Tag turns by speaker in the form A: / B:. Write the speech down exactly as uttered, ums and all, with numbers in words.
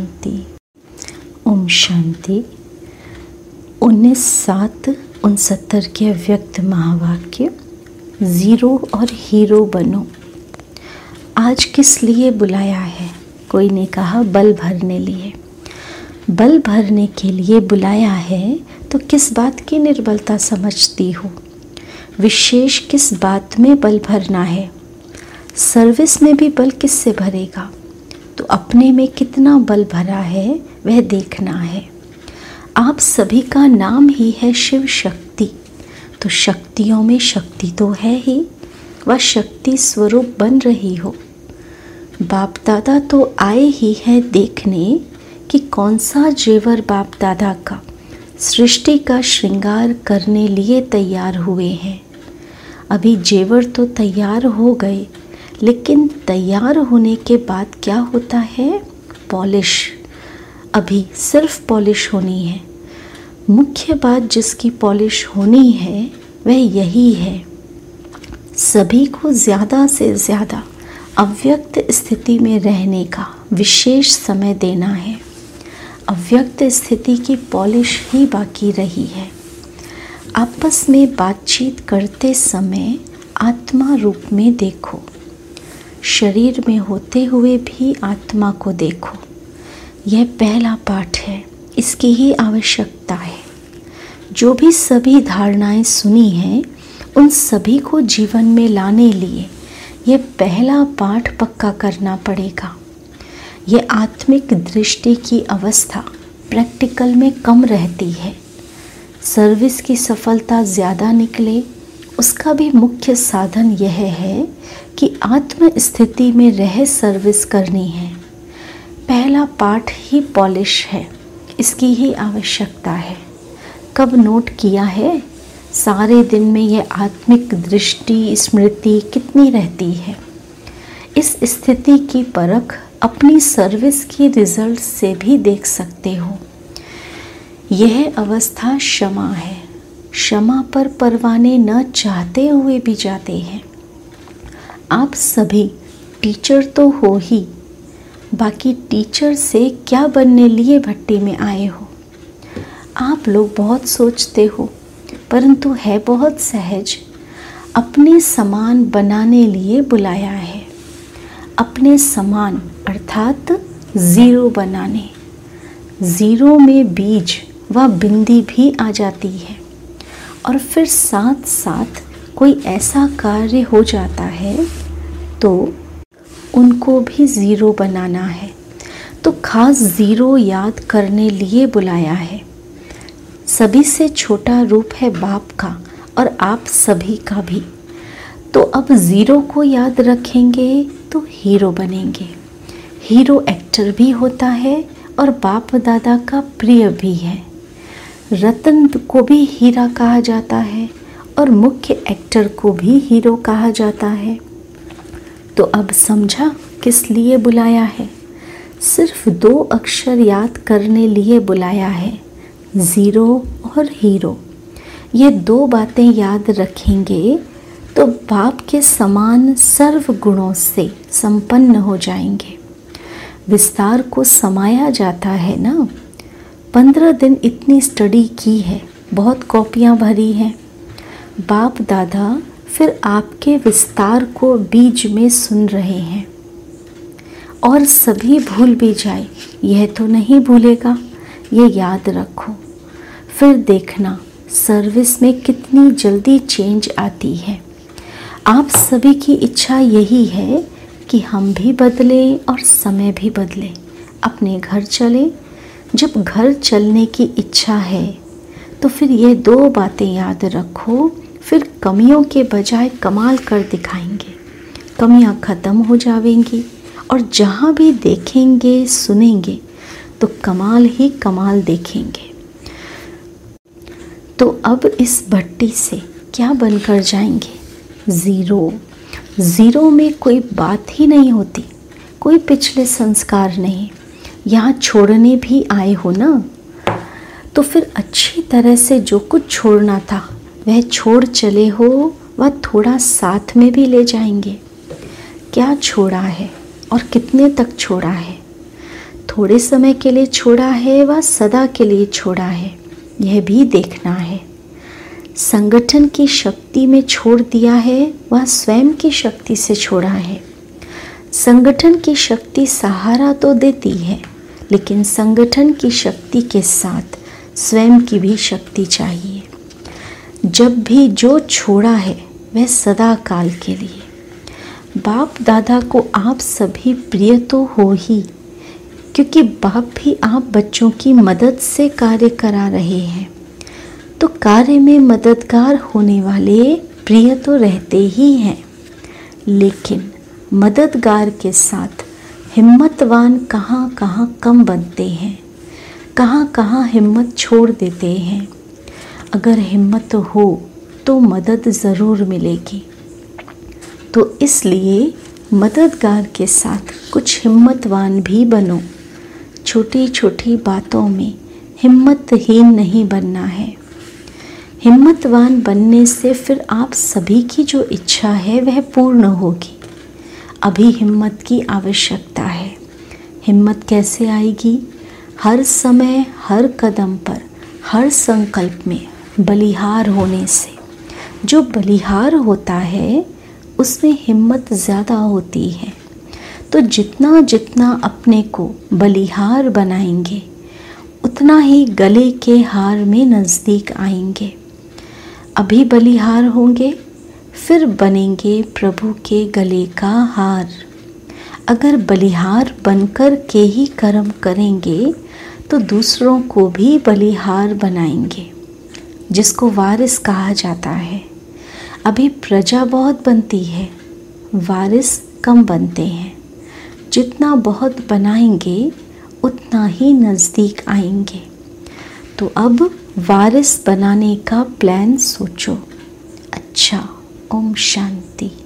A: शांति। ओम शांति। उन्नीस सात उनसत्तर के व्यक्त महावाक्य, ज़ीरो और हीरो बनो। आज किस लिए बुलाया है? कोई ने कहा बल भरने लिए। बल भरने के लिए बुलाया है तो किस बात की निर्बलता समझती हो? विशेष किस बात में बल भरना है? सर्विस में भी बल किससे भरेगा? तो अपने में कितना बल भरा है वह देखना है। आप सभी का नाम ही है शिव शक्ति, तो शक्तियों में शक्ति तो है ही, वह शक्ति स्वरूप बन रही हो। बाप दादा तो आए ही हैं देखने कि कौन सा जेवर बाप दादा का सृष्टि का श्रृंगार करने लिए तैयार हुए हैं। अभी जेवर तो तैयार हो गए, लेकिन तैयार होने के बाद क्या होता है? पॉलिश। अभी सिर्फ पॉलिश होनी है। मुख्य बात जिसकी पॉलिश होनी है वह यही है, सभी को ज़्यादा से ज़्यादा अव्यक्त स्थिति में रहने का विशेष समय देना है। अव्यक्त स्थिति की पॉलिश ही बाकी रही है। आपस में बातचीत करते समय आत्मा रूप में देखो, शरीर में होते हुए भी आत्मा को देखो। यह पहला पाठ है, इसकी ही आवश्यकता है। जो भी सभी धारणाएं सुनी हैं उन सभी को जीवन में लाने लिए यह पहला पाठ पक्का करना पड़ेगा। यह आत्मिक दृष्टि की अवस्था प्रैक्टिकल में कम रहती है। सर्विस की सफलता ज़्यादा निकले उसका भी मुख्य साधन यह है कि आत्म स्थिति में रह सर्विस करनी है। पहला पाठ ही पॉलिश है, इसकी ही आवश्यकता है। कब नोट किया है? सारे दिन में यह आत्मिक दृष्टि स्मृति कितनी रहती है? इस स्थिति की परख अपनी सर्विस की रिजल्ट से भी देख सकते हो। यह अवस्था क्षमा है। क्षमा पर परवाने न चाहते हुए भी जाते हैं। आप सभी टीचर तो हो ही, बाकी टीचर से क्या बनने लिए भट्टी में आए हो? आप लोग बहुत सोचते हो, परंतु है बहुत सहज। अपने समान बनाने लिए बुलाया है। अपने समान अर्थात ज़ीरो बनाने। ज़ीरो में बीज व बिंदी भी आ जाती है, और फिर साथ साथ कोई ऐसा कार्य हो जाता है तो उनको भी ज़ीरो बनाना है। तो खास ज़ीरो याद करने लिए बुलाया है। सभी से छोटा रूप है बाप का और आप सभी का भी। तो अब ज़ीरो को याद रखेंगे तो हीरो बनेंगे। हीरो एक्टर भी होता है और बाप दादा का प्रिय भी है। रतन को भी हीरा कहा जाता है और मुख्य एक्टर को भी हीरो कहा जाता है। तो अब समझा किस लिए बुलाया है? सिर्फ दो अक्षर याद करने लिए बुलाया है, ज़ीरो और हीरो। ये दो बातें याद रखेंगे तो बाप के समान सर्व गुणों से संपन्न हो जाएंगे। विस्तार को समाया जाता है ना। पंद्रह दिन इतनी स्टडी की है, बहुत कॉपियाँ भरी हैं। बाप दादा फिर आपके विस्तार को बीज में सुन रहे हैं। और सभी भूल भी जाए, यह तो नहीं भूलेगा, ये याद रखो। फिर देखना सर्विस में कितनी जल्दी चेंज आती है। आप सभी की इच्छा यही है कि हम भी बदलें और समय भी बदले, अपने घर चले। जब घर चलने की इच्छा है तो फिर ये दो बातें याद रखो, फिर कमियों के बजाय कमाल कर दिखाएंगे। कमियां ख़त्म हो जाएंगी और जहाँ भी देखेंगे सुनेंगे तो कमाल ही कमाल देखेंगे। तो अब इस भट्टी से क्या बनकर जाएंगे? ज़ीरो। ज़ीरो में कोई बात ही नहीं होती, कोई पिछले संस्कार नहीं। यहाँ छोड़ने भी आए हो ना, तो फिर अच्छी तरह से जो कुछ छोड़ना था वह छोड़ चले हो, वह थोड़ा साथ में भी ले जाएंगे। क्या छोड़ा है और कितने तक छोड़ा है? थोड़े समय के लिए छोड़ा है व सदा के लिए छोड़ा है, यह भी देखना है। संगठन की शक्ति में छोड़ दिया है व स्वयं की शक्ति से छोड़ा है। संगठन की शक्ति सहारा तो देती है, लेकिन संगठन की शक्ति के साथ स्वयं की भी शक्ति चाहिए। जब भी जो छोड़ा है वह सदा काल के लिए। बाप दादा को आप सभी प्रिय तो हो ही, क्योंकि बाप भी आप बच्चों की मदद से कार्य करा रहे हैं, तो कार्य में मददगार होने वाले प्रिय तो रहते ही हैं। लेकिन मददगार के साथ हिम्मतवान कहाँ कहाँ कम बनते हैं, कहाँ कहाँ हिम्मत छोड़ देते हैं। अगर हिम्मत हो तो मदद ज़रूर मिलेगी। तो इसलिए मददगार के साथ कुछ हिम्मतवान भी बनो। छोटी छोटी बातों में हिम्मतहीन नहीं बनना है। हिम्मतवान बनने से फिर आप सभी की जो इच्छा है वह पूर्ण होगी। अभी हिम्मत की आवश्यकता है। हिम्मत कैसे आएगी? हर समय, हर कदम पर, हर संकल्प में बलिहार होने से। जो बलिहार होता है उसमें हिम्मत ज़्यादा होती है। तो जितना जितना अपने को बलिहार बनाएंगे, उतना ही गले के हार में नज़दीक आएंगे। अभी बलिहार होंगे, फिर बनेंगे प्रभु के गले का हार। अगर बलिहार बनकर के ही कर्म करेंगे तो दूसरों को भी बलिहार बनाएंगे, जिसको वारिस कहा जाता है। अभी प्रजा बहुत बनती है, वारिस कम बनते हैं। जितना बहुत बनाएंगे उतना ही नज़दीक आएंगे। तो अब वारिस बनाने का प्लान सोचो। अच्छा, ओम शांति।